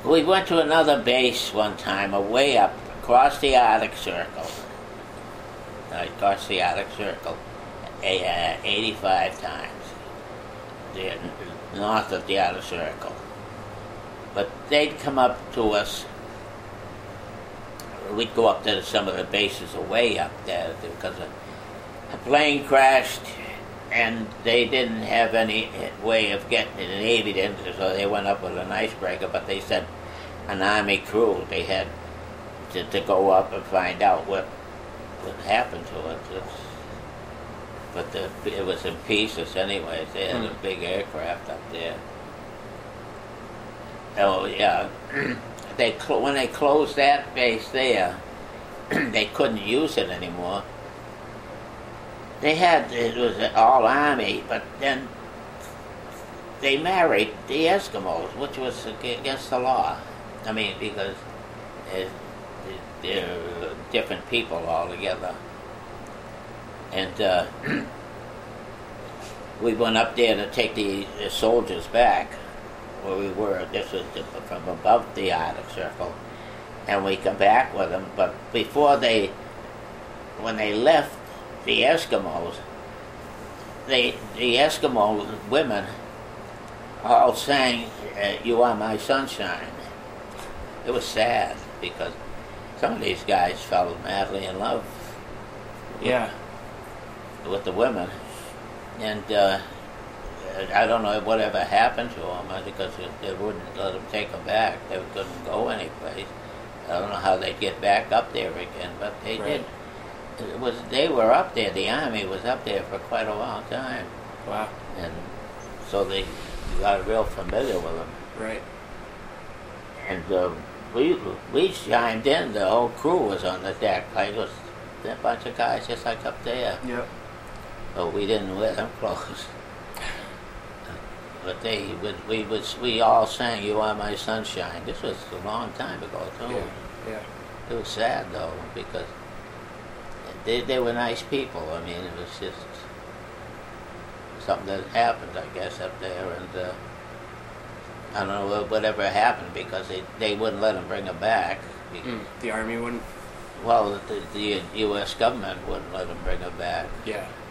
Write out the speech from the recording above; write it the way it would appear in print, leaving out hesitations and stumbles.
We went to another base one time, way up, across the Arctic Circle. Across the Arctic Circle, 85 times. North of the Arctic Circle. But they'd come up to us. We'd go up to some of the bases way up there because a plane crashed and they didn't have any way of getting it. The Navy didn't, so they went up with an icebreaker, but they sent an Army crew. They had to go up and find out what happened to it. But it was in pieces anyways. They had a big aircraft up there. Oh, yeah. When they closed that base there, they couldn't use it anymore. It was all Army, but then they married the Eskimos, which was against the law. I mean, because they're different people altogether. And we went up there to take the soldiers back where we were. This was from above the Arctic Circle. And we come back with them, but when they left the Eskimos, the Eskimo women all sang "You Are My Sunshine." It was sad because some of these guys fell madly in love with the women, and I don't know whatever happened to them because they wouldn't let them take them back. They couldn't go anyplace. I don't know how they'd get back up there again, but they did. They were up there. The Army was up there for quite a long time. Wow. And so they got real familiar with them. Right. And we chimed in. The whole crew was on the deck. It was a bunch of guys just like up there. Yep. But we didn't let them close. But we all sang "You Are My Sunshine." This was a long time ago too. Yeah. It was sad though because they were nice people. I mean, it was just something that happened, I guess, up there, and I don't know whatever happened because they wouldn't let them bring them back. The Army wouldn't. Well, the U.S. government wouldn't let them bring them back. Yeah.